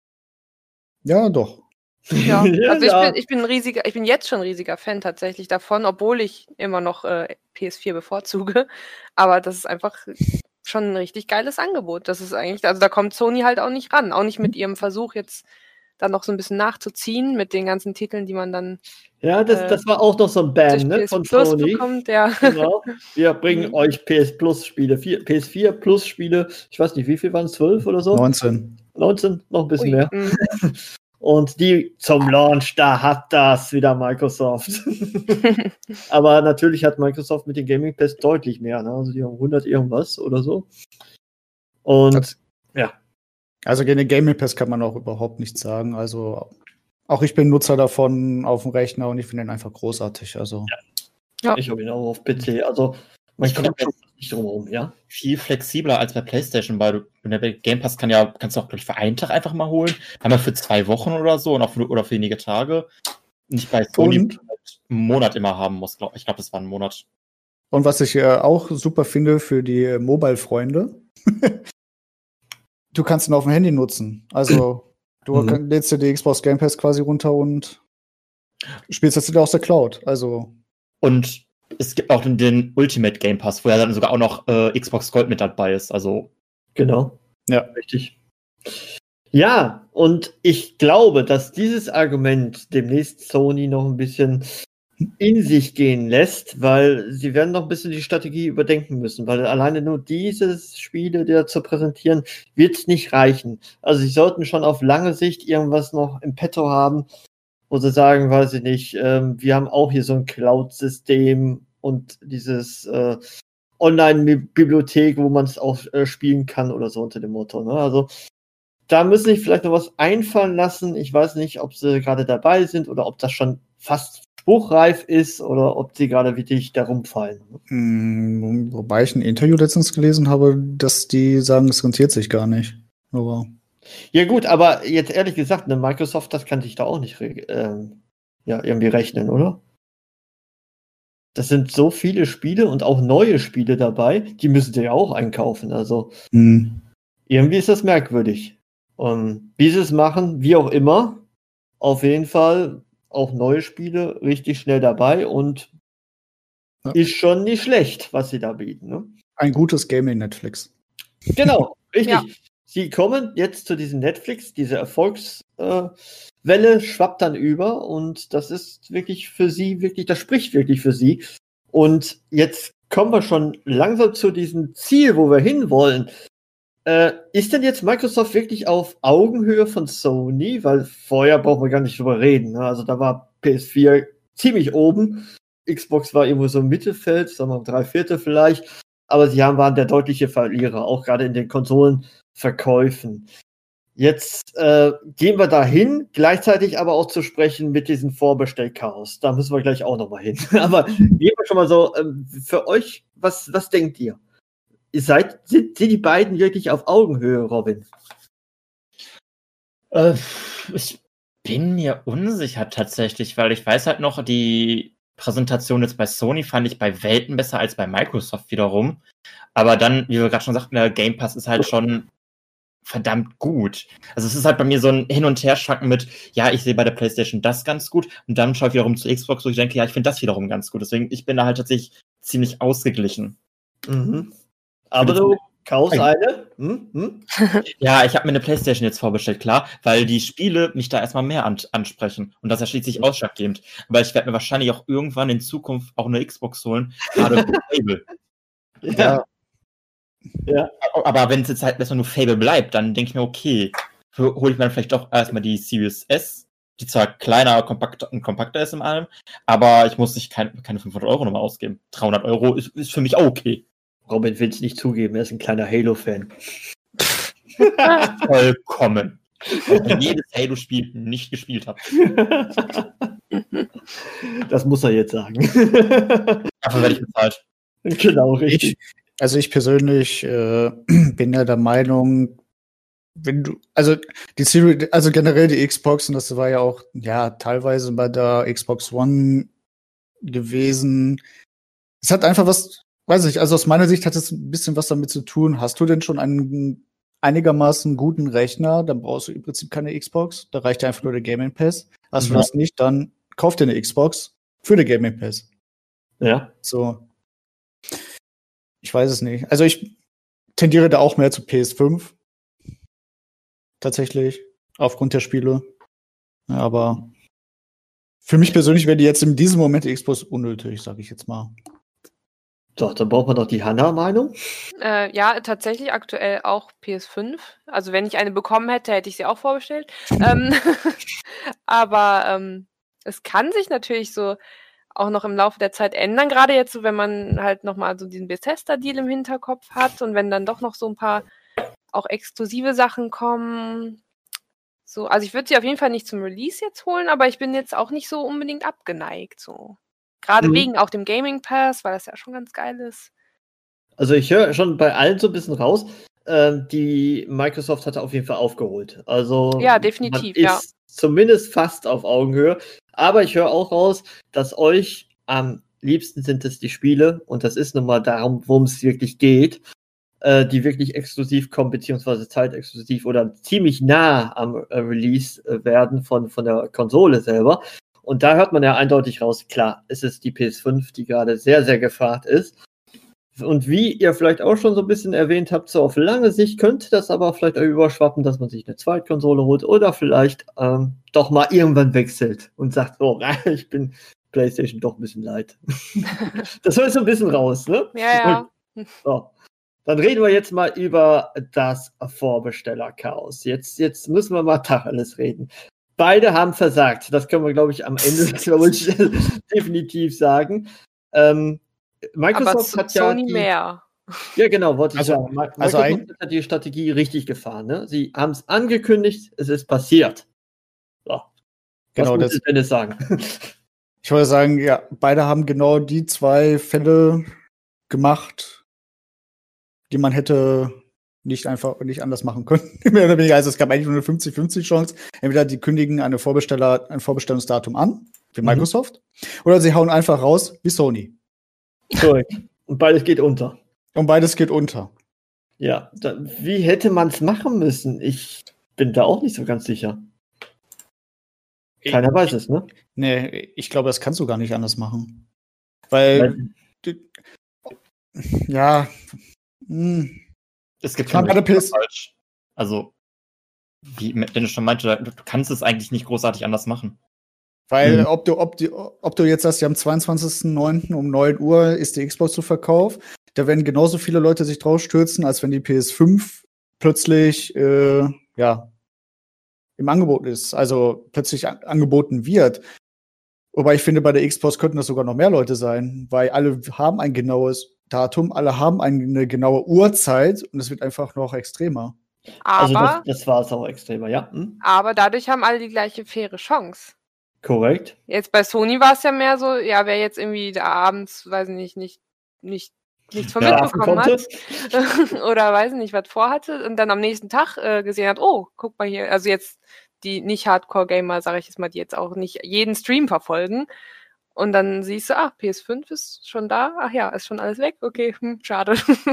Ja, doch. Ja, also ich, ja. bin, ich bin ein riesiger, ich bin jetzt schon ein riesiger Fan tatsächlich davon, obwohl ich immer noch äh, P S vier bevorzuge. Aber das ist einfach schon ein richtig geiles Angebot. Das ist eigentlich, also da kommt Sony halt auch nicht ran. Auch nicht mit ihrem Versuch, jetzt dann noch so ein bisschen nachzuziehen mit den ganzen Titeln, die man dann Ja, das, Äh, das war auch noch so ein durch Ban, P ne, S von Plus Sony. bekommt. Ja. Genau. Wir bringen Mhm. euch P S Plus Spiele, vier, P S vier Plus Spiele. Ich weiß nicht, wie viel waren es? zwölf oder so? neunzehn. neunzehn, noch ein bisschen Ui, mehr. mm. Und die zum Launch, da hat das wieder Microsoft. Aber natürlich hat Microsoft mit dem Gaming Pass deutlich mehr. Ne? Also die haben hundert irgendwas oder so. Und ja. Also gegen den Gaming Pass kann man auch überhaupt nichts sagen. Also auch ich bin Nutzer davon auf dem Rechner und ich finde ihn einfach großartig. Also Ja. Ich habe ihn auch auf P C. Also man Ich kommt glaub, schon nicht drum herum, ja. Viel flexibler als bei PlayStation, weil du in der Game Pass kann ja, kannst du auch, glaube ich, für einen Tag einfach mal holen. Einmal für zwei Wochen oder so und auch für, oder für wenige Tage. Nicht bei Sony, Und? wo du halt einen Monat immer haben musst. Glaub, ich glaube, das war ein Monat. und was ich äh, auch super finde für die äh, Mobile-Freunde, du kannst ihn auf dem Handy nutzen. Also du Mhm. kann, lädst dir die Xbox Game Pass quasi runter und spielst das wieder aus der Cloud. Also Und es gibt auch den, den Ultimate Game Pass, wo ja dann sogar auch noch äh, Xbox Gold mit dabei ist. Also Genau. Ja. Richtig. Ja, und ich glaube, dass dieses Argument demnächst Sony noch ein bisschen in sich gehen lässt, weil sie werden noch ein bisschen die Strategie überdenken müssen, weil alleine nur dieses Spiele, der zu präsentieren, wird nicht reichen. Also sie sollten schon auf lange Sicht irgendwas noch im Petto haben, wo sie sagen, weiß ich nicht, ähm, wir haben auch hier so ein Cloud-System und dieses äh, Online-Bibliothek, wo man es auch äh, spielen kann oder so unter dem Motto. Ne? Also da müssen sich vielleicht noch was einfallen lassen. Ich weiß nicht, ob sie gerade dabei sind oder ob das schon fast spruchreif ist oder ob sie gerade wirklich darum fallen. mh, wobei ich ein Interview letztens gelesen habe, dass die sagen, es rentiert sich gar nicht. Aber Ja gut, aber jetzt ehrlich gesagt, ne, Microsoft, das kann sich da auch nicht ähm, ja, irgendwie rechnen, oder? das sind so viele Spiele und auch neue Spiele dabei, die müssen sie ja auch einkaufen. Also Hm. irgendwie ist das merkwürdig. Und wie sie es machen, wie auch immer, auf jeden Fall auch neue Spiele richtig schnell dabei und Ja. ist schon nicht schlecht, was sie da bieten. Ne? Ein gutes Gaming-Netflix. Genau, richtig. Ja. Sie kommen jetzt zu diesem Netflix, diese Erfolgswelle äh, schwappt dann über und das ist wirklich für sie, wirklich, das spricht wirklich für sie. Und jetzt kommen wir schon langsam zu diesem Ziel, wo wir hinwollen. Äh, ist denn jetzt Microsoft wirklich auf Augenhöhe von Sony? Weil vorher brauchen wir gar nicht drüber reden. Ne? Also da war P S vier ziemlich oben. Xbox war irgendwo so im Mittelfeld, sagen wir mal drei Viertel vielleicht. Aber sie haben, waren der deutliche Verlierer, auch gerade in den Konsolenverkäufen. Jetzt äh, gehen wir dahin, gleichzeitig aber auch zu sprechen mit diesem Vorbestellchaos. Da müssen wir gleich auch nochmal hin. Aber gehen wir schon mal so, ähm, für euch, was, was denkt ihr? Ihr seid, sind, sind die beiden wirklich auf Augenhöhe, Robin? Äh, ich bin mir unsicher tatsächlich, weil ich weiß halt noch, die Präsentation jetzt bei Sony fand ich bei Welten besser als bei Microsoft wiederum. Aber dann, wie wir gerade schon sagten, der Game Pass ist halt schon verdammt gut. Also es ist halt bei mir so ein Hin- und Herschwanken mit, ja, ich sehe bei der PlayStation das ganz gut und dann schaue ich wiederum zu Xbox, wo ich denke, ja, ich finde das wiederum ganz gut. Deswegen, ich bin da halt tatsächlich ziemlich ausgeglichen. Mhm. Aber du kaufst eine? Hm? Hm? Ja, ich habe mir eine PlayStation jetzt vorbestellt, klar, weil die Spiele mich da erstmal mehr an- ansprechen. Und das ist ja schließlich ausschlaggebend. Aber ich werde mir wahrscheinlich auch irgendwann in Zukunft auch eine Xbox holen, gerade für Fable. Ja. Ja. Aber wenn es jetzt halt erstmal nur Fable bleibt, dann denke ich mir, okay, hole ich mir dann vielleicht doch erstmal die Series S, die zwar kleiner kompakter, und kompakter ist im allem, aber ich muss nicht kein, keine fünfhundert Euro nochmal ausgeben. dreihundert Euro ist, ist für mich auch okay. Robin will es nicht zugeben, er ist ein kleiner Halo-Fan. Vollkommen. Weil ich jedes Halo-Spiel nicht gespielt habe. Das muss er jetzt sagen. Dafür werde ich bezahlt. Genau, richtig. Ich, also ich persönlich äh, bin ja der Meinung, wenn du, also die Series, also generell die Xbox, und das war ja auch, ja, teilweise bei der Xbox One gewesen. Es hat einfach was, weiß ich, also aus meiner Sicht hat es ein bisschen was damit zu tun. Hast du denn schon einen einigermaßen guten Rechner, dann brauchst du im Prinzip keine Xbox. Da reicht dir einfach nur der Gaming Pass. Hast Mhm. du das nicht, dann kauf dir eine Xbox für den Gaming Pass. Ja. So. Ich weiß es nicht. Also ich tendiere da auch mehr zu P S fünf. Tatsächlich. Aufgrund der Spiele. Ja, aber für mich persönlich wäre die jetzt in diesem Moment die Xbox unnötig, sage ich jetzt mal. Doch, dann braucht man doch die Hanna-Meinung. Äh, ja, tatsächlich aktuell auch P S fünf. Also wenn ich eine bekommen hätte, hätte ich sie auch vorbestellt. ähm, aber ähm, es kann sich natürlich so auch noch im Laufe der Zeit ändern, gerade jetzt so, wenn man halt nochmal so diesen Bethesda-Deal im Hinterkopf hat und wenn dann doch noch so ein paar auch exklusive Sachen kommen. So, also ich würde sie auf jeden Fall nicht zum Release jetzt holen, aber ich bin jetzt auch nicht so unbedingt abgeneigt. So. Gerade Mhm. wegen auch dem Gaming Pass, weil das ja schon ganz geil ist. Also ich höre schon bei allen so ein bisschen raus, äh, die Microsoft hat auf jeden Fall aufgeholt. Also Ja, definitiv, man ist ja. zumindest fast auf Augenhöhe. Aber ich höre auch raus, dass euch am liebsten sind es die Spiele und das ist nun mal darum, worum es wirklich geht, äh, die wirklich exklusiv kommen, beziehungsweise zeitexklusiv oder ziemlich nah am äh, Release äh, werden von, von der Konsole selber. Und da hört man ja eindeutig raus, klar, es ist die P S fünf, die gerade sehr, sehr gefragt ist. Und wie ihr vielleicht auch schon so ein bisschen erwähnt habt, so auf lange Sicht könnte das aber vielleicht auch überschwappen, dass man sich eine Zweitkonsole holt oder vielleicht ähm, doch mal irgendwann wechselt und sagt, oh, ich bin PlayStation doch ein bisschen leid. Das hört so ein bisschen raus, ne? Ja, ja. So. Dann reden wir jetzt mal über das Vorbestellerchaos. Jetzt, jetzt müssen wir mal Tacheles reden. Beide haben versagt. Das können wir, glaube ich, am Ende glaube ich, definitiv sagen. Ähm, Microsoft aber hat ja Sony die, mehr. Ja, genau, wollte ich Also- sagen. Mi- also Microsoft ein- hat ja die Strategie richtig gefahren. Ne? Sie haben es angekündigt, es ist passiert. So. Was Genau, muss das- ich denn jetzt sagen? Ich wollte sagen, ja, beide haben genau die zwei Fälle gemacht, die man hätte nicht einfach nicht anders machen können. Mehr oder weniger. Also es gab eigentlich nur eine fünfzig fünfzig Chance. Entweder die kündigen eine Vorbesteller, ein Vorbestellungsdatum an, wie Mhm. Microsoft, oder sie hauen einfach raus, wie Sony. Korrekt. Und beides geht unter. Und beides geht unter. Ja, da, wie hätte man es machen müssen? Ich bin da auch nicht so ganz sicher. Keiner weiß es, ne? Nee, ich glaube, das kannst du gar nicht anders machen. Weil, du, ja, mh. Es gibt Kann kein bei der richtig P S falsch. Also, wie Dennis schon meinte, du kannst es eigentlich nicht großartig anders machen. Weil, Mhm. ob du, ob du, ob du jetzt sagst, ja, am zweiundzwanzigsten neunten um neun Uhr ist die Xbox zu Verkauf, da werden genauso viele Leute sich drauf stürzen, als wenn die P S fünf plötzlich, äh, ja, im Angebot ist, also plötzlich an angeboten wird. Wobei ich finde, bei der Xbox könnten das sogar noch mehr Leute sein, weil alle haben ein genaues Datum, alle haben eine genaue Uhrzeit und es wird einfach noch extremer. Also Aber, das, das war es auch extremer, ja. Hm? aber dadurch haben alle die gleiche faire Chance. Korrekt. Jetzt bei Sony war es ja mehr so, ja, wer jetzt irgendwie da abends, weiß ich nicht, nicht, nicht, nichts von Ja, mitbekommen konnte. hat oder weiß ich nicht, was vorhatte und dann am nächsten Tag äh, gesehen hat, oh, guck mal hier, also jetzt die nicht Hardcore-Gamer, sage ich jetzt mal, die jetzt auch nicht jeden Stream verfolgen und dann siehst du, ah, P S fünf ist schon da, ach ja, ist schon alles weg, okay, hm, schade.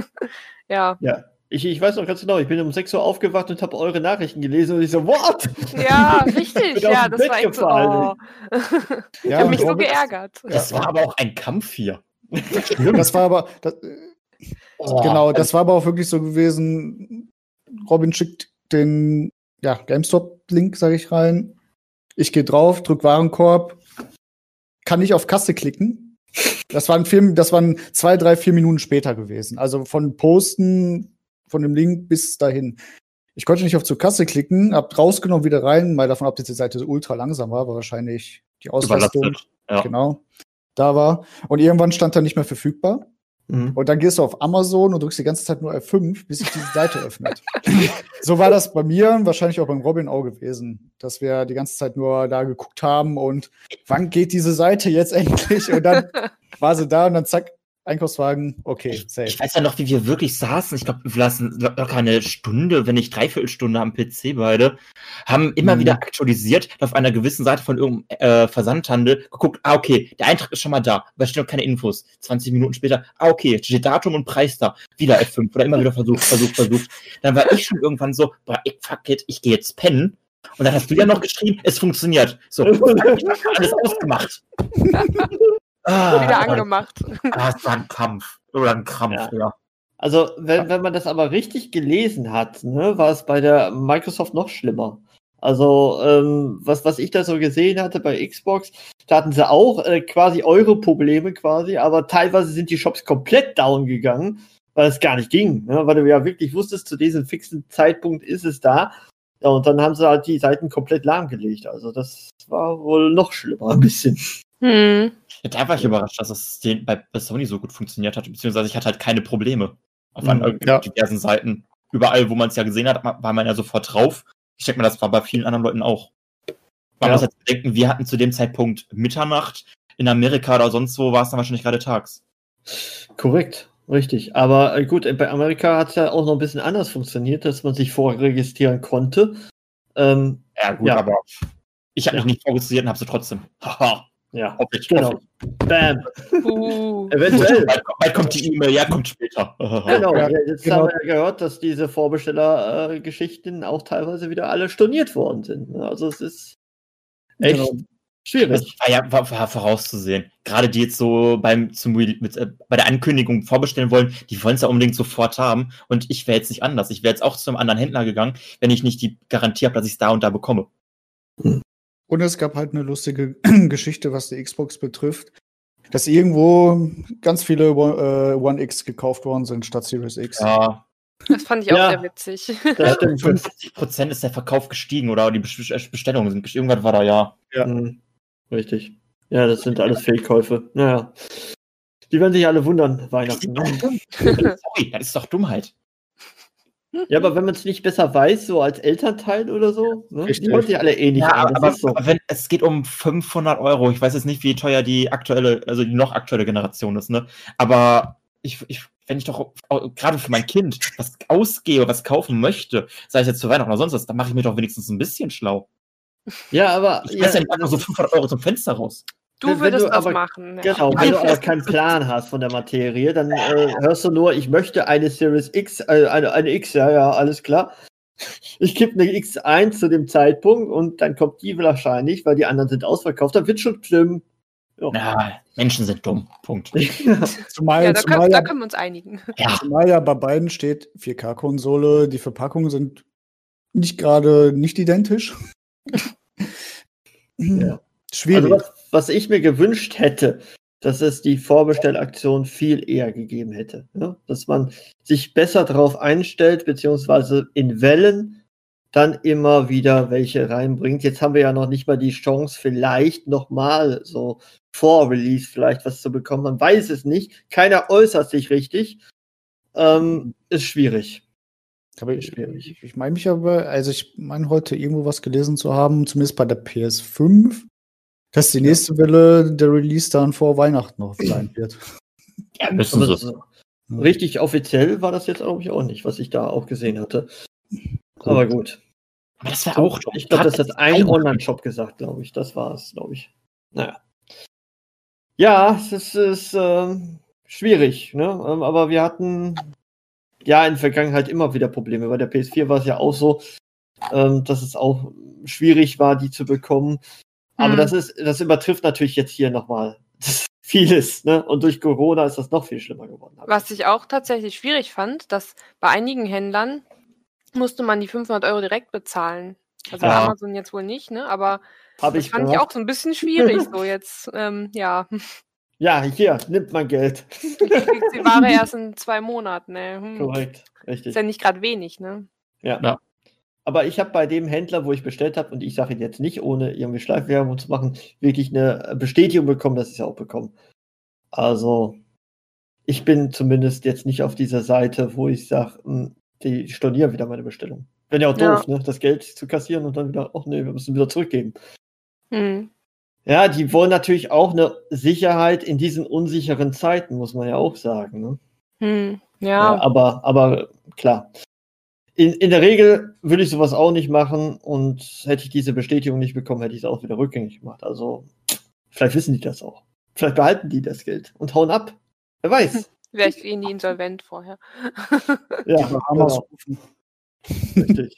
Ja. Ja. Ich, ich weiß noch ganz genau, ich bin um sechs Uhr aufgewacht und habe eure Nachrichten gelesen und ich so, what? Ja, richtig, Bin aus ja, dem das Bett war echt so, gefallen. oh. Ich Ja, habe und mich so Robin- geärgert. Das war aber auch ein Kampf hier. Das war aber, das, Oh, genau, das war aber auch wirklich so gewesen. Robin schickt den ja, GameStop-Link, sage ich rein. Ich gehe drauf, drück Warenkorb, kann nicht auf Kasse klicken. Das waren, vier, das waren zwei, drei, vier Minuten später gewesen. Also von Posten, von dem Link bis dahin. Ich konnte nicht auf zur Kasse klicken, hab rausgenommen, wieder rein, mal davon ab, dass die Seite so ultra langsam war, aber wahrscheinlich die Auslastung, überlastet. Ja. genau, da war. Und irgendwann stand da nicht mehr verfügbar. Mhm. Und dann gehst du auf Amazon und drückst die ganze Zeit nur F fünf, bis sich diese Seite öffnet. So war das bei mir, wahrscheinlich auch beim Robin auch gewesen, dass wir die ganze Zeit nur da geguckt haben und wann geht diese Seite jetzt endlich? Und dann war sie da und dann zack, Einkaufswagen, okay, Ich, safe. ich weiß ja noch, wie wir wirklich saßen. Ich glaube, wir lassen locker eine Stunde, wenn nicht Dreiviertelstunde am P C beide, haben immer Mhm. wieder aktualisiert auf einer gewissen Seite von irgendeinem äh, Versandhandel, geguckt, ah, okay, der Eintrag ist schon mal da, aber es stehen noch keine Infos. zwanzig Minuten später, ah, okay, steht Datum und Preis da. Wieder F fünf oder immer wieder versucht, versucht, versucht. Dann war ich schon irgendwann so, boah, ich, fuck it, ich gehe jetzt pennen. Und dann hast du ja noch geschrieben, es funktioniert. So, ich hab alles ausgemacht. Ah, Wieder angemacht. Ah, es war ein Kampf. Oder ein Krampf, Ja. ja. Also, wenn, wenn man das aber richtig gelesen hat, ne, war es bei der Microsoft noch schlimmer. Also, ähm, was, was ich da so gesehen hatte bei Xbox, da hatten sie auch äh, quasi eure Probleme quasi, aber teilweise sind die Shops komplett down gegangen, weil es gar nicht ging, ne, weil du ja wirklich wusstest, zu diesem fixen Zeitpunkt ist es da. Ja, und dann haben sie halt die Seiten komplett lahmgelegt. Also, das war wohl noch schlimmer, ein bisschen. Hm. Ja, da war ich überrascht, dass das den bei, bei Sony so gut funktioniert hat, beziehungsweise ich hatte halt keine Probleme auf Mhm, an ja. diversen Seiten. Überall, wo man es ja gesehen hat, war man ja sofort drauf. Ich denke mal, das war bei vielen anderen Leuten auch. Man Ja. muss jetzt bedenken, wir hatten zu dem Zeitpunkt Mitternacht. In Amerika oder sonst wo war es dann wahrscheinlich gerade tags. Korrekt, richtig. Aber äh, gut, äh, bei Amerika hat es ja auch noch ein bisschen anders funktioniert, dass man sich vorregistrieren konnte. Ähm, Ja, gut, Ja. aber ich habe Ja. mich nicht vorregistriert und habe sie trotzdem. Haha, ja, hoffe ich. genau. Hoffe Bam. Uh. Eventuell. Bald, bald kommt die E-Mail, ja, kommt später. Genau, Ja, ja, jetzt genau. haben wir ja gehört, dass diese Vorbestellergeschichten auch teilweise wieder alle storniert worden sind. ne? Also es ist echt Genau. Das schwierig. war ja war, war vorauszusehen. Gerade die jetzt so beim zum Re- mit, äh, bei der Ankündigung vorbestellen wollen, die wollen es ja unbedingt sofort haben. Und ich wäre jetzt nicht anders. Ich wäre jetzt auch zu einem anderen Händler gegangen, wenn ich nicht die Garantie habe, dass ich es da und da bekomme. Und es gab halt eine lustige Geschichte, was die Xbox betrifft, dass irgendwo ganz viele äh, One X gekauft worden sind statt Series X. Ja, Das fand ich auch Ja. sehr witzig. Das stimmt. fünfundsiebzig Prozent ist der Verkauf gestiegen oder die Bes- Bestellungen sind gestiegen. Irgendwas war da, ja. Ja. Mhm. Richtig. Ja, das sind alles Fake-Käufe. Naja. Die werden sich alle wundern, Weihnachten. Ne? Sorry, das ist doch Dummheit. Ja, aber wenn man es nicht besser weiß, so als Elternteil oder so, ne? Richtig. Die wollen sich alle eh nicht Ja, an. Das aber, ist so. aber wenn, es geht um fünfhundert Euro. Ich weiß jetzt nicht, wie teuer die aktuelle, also die noch aktuelle Generation ist, ne? Aber ich, ich, wenn ich doch auch gerade für mein Kind was ausgehe, was kaufen möchte, sei es jetzt zu Weihnachten oder sonst was, dann mache ich mir doch wenigstens ein bisschen schlau. Ja, aber Ich ja, weiß ja nicht einfach so fünfhundert Euro zum Fenster raus. Du Wenn- wenn würdest du das aber- machen. Ja. Genau, wenn du aber keinen Plan hast von der Materie, dann äh, hörst du nur, ich möchte eine Series X, äh, eine, eine X, ja, ja, alles klar. Ich gebe eine X eins zu dem Zeitpunkt und dann kommt die wahrscheinlich, weil die anderen sind ausverkauft, dann wird schon stimmen. Na, Menschen sind dumm. Punkt. Zumal, Ja, da, zumal, können, da ja, können wir uns einigen. Ja, zumal ja bei beiden steht vier K-Konsole, die Verpackungen sind nicht gerade nicht identisch. Ja. Schwierig. Also was, was ich mir gewünscht hätte, dass es die Vorbestellaktion viel eher gegeben hätte. Ne? Dass man sich besser darauf einstellt, beziehungsweise in Wellen dann immer wieder welche reinbringt. Jetzt haben wir ja noch nicht mal die Chance, vielleicht nochmal so vor Release vielleicht was zu bekommen. Man weiß es nicht. Keiner äußert sich richtig. Ähm, ist schwierig. Aber ich, schwierig. ich, ich meine mich aber, also ich meine heute irgendwo was gelesen zu haben, zumindest bei der P S fünf, dass die nächste Welle der Release dann vor Weihnachten noch sein wird. ja müssen Aber sie. so richtig offiziell war das jetzt, glaube ich, auch nicht, was ich da auch gesehen hatte. Aber gut. Aber das wäre auch dumm. Ich glaube, das Gerade hat ein Weihnachten. Online-Shop gesagt, glaube ich. Das war es, glaube ich. Naja. Ja, es ist, ist ähm, schwierig, ne? Ähm, aber wir hatten ja in der Vergangenheit immer wieder Probleme. Bei der P S vier war es ja auch so, ähm, dass es auch schwierig war, die zu bekommen. Aber Hm. das ist, das übertrifft natürlich jetzt hier nochmal vieles, ne? Und durch Corona ist das noch viel schlimmer geworden. Was ich auch tatsächlich schwierig fand, dass bei einigen Händlern musste man die fünfhundert Euro direkt bezahlen. Also Ja. bei Amazon jetzt wohl nicht, ne? Aber Habe das ich fand ich gemacht. auch so ein bisschen schwierig so jetzt. Ähm, ja, Ja, hier, nimmt man Geld. ich krieg die Ware erst in zwei Monaten. Ne? Hm. Korrekt, richtig. Ist ja nicht gerade wenig, ne? Ja. Ja. Aber ich habe bei dem Händler, wo ich bestellt habe, und ich sage ihn jetzt nicht, ohne irgendwie Schleifwerbung zu machen, wirklich eine Bestätigung bekommen, dass ich es auch bekomme. Also, ich bin zumindest jetzt nicht auf dieser Seite, wo ich sage, die stornieren wieder meine Bestellung. Wäre ja auch Ja. doof, ne? Das Geld zu kassieren und dann wieder, ach nee, wir müssen wieder zurückgeben. Hm. Ja, die wollen natürlich auch eine Sicherheit in diesen unsicheren Zeiten, muss man ja auch sagen. Ne? Hm. Ja, Ja, aber, aber klar. In, in der Regel würde ich sowas auch nicht machen und hätte ich diese Bestätigung nicht bekommen, hätte ich es auch wieder rückgängig gemacht. Also, vielleicht wissen die das auch. Vielleicht behalten die das Geld und hauen ab. Wer weiß. vielleicht gehen die insolvent vorher. Ja, Bahamas genau, rufen. richtig.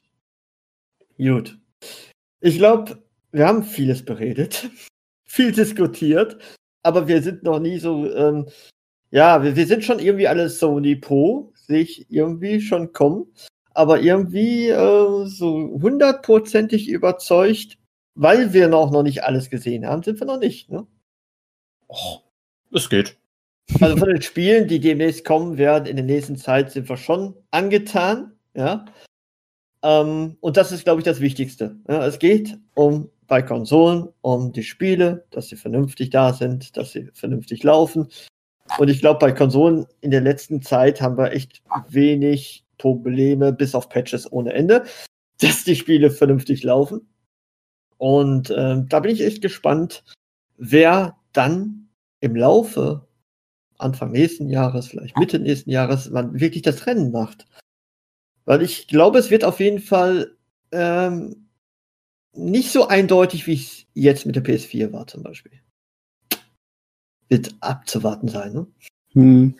Gut. Ich glaube, wir haben vieles beredet, viel diskutiert, aber wir sind noch nie so, ähm, ja, wir, wir sind schon irgendwie alle Sony Pro, sehe ich irgendwie schon kommen. Aber irgendwie äh, so hundertprozentig überzeugt, weil wir noch, noch nicht alles gesehen haben, sind wir noch nicht. Ne? Och, es geht. Also von den Spielen, die demnächst kommen werden, in der nächsten Zeit, sind wir schon angetan. Ja? Ähm, und das ist, glaube ich, das Wichtigste. Ja? Es geht um bei Konsolen um die Spiele, dass sie vernünftig da sind, dass sie vernünftig laufen. Und ich glaube, bei Konsolen in der letzten Zeit haben wir echt wenig Probleme, bis auf Patches ohne Ende, dass die Spiele vernünftig laufen. Und ähm, da bin ich echt gespannt, wer dann im Laufe, Anfang nächsten Jahres, vielleicht Mitte nächsten Jahres, man wirklich das Rennen macht. Weil ich glaube, es wird auf jeden Fall ähm, nicht so eindeutig, wie es jetzt mit der P S vier war zum Beispiel. Wird abzuwarten sein, ne? Hm.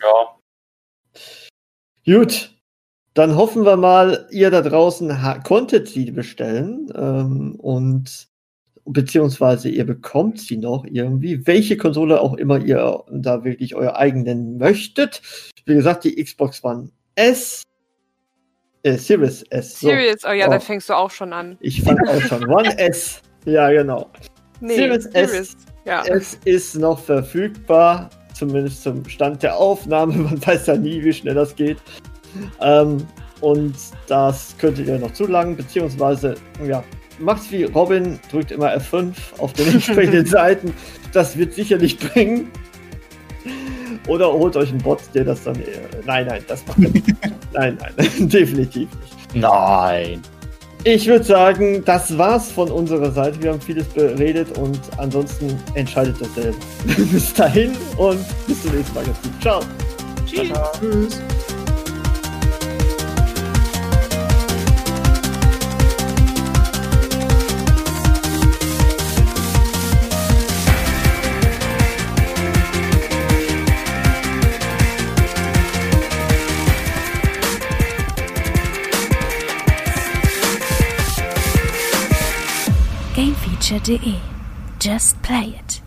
Ja. Gut. Dann hoffen wir mal, ihr da draußen ha- konntet sie bestellen ähm, und beziehungsweise ihr bekommt sie noch irgendwie, welche Konsole auch immer ihr da wirklich euer eigen nennen möchtet. Wie gesagt, die Xbox One S, äh, Series S. So. Serious, oh ja, Oh. da fängst du auch schon an. Ich fand auch schon One S. Ja, genau. Nee, Series S. Serious. Ja. Es ist noch verfügbar, zumindest zum Stand der Aufnahme. Man weiß ja nie, wie schnell das geht. Ähm, und das könntet ihr noch zulangen, beziehungsweise, ja, macht's wie Robin, drückt immer F fünf auf den entsprechenden Seiten. Das wird sicherlich bringen. Oder holt euch einen Bot, der das dann. Äh, nein, nein, das macht er nicht. Nein, nein, definitiv nicht. Nein. Ich würde sagen, das war's von unserer Seite. Wir haben vieles beredet und ansonsten entscheidet das selber. Bis dahin und bis zum nächsten Mal. Ciao. Tschüss. Tschüss. gamefeature punkt de. Just play it.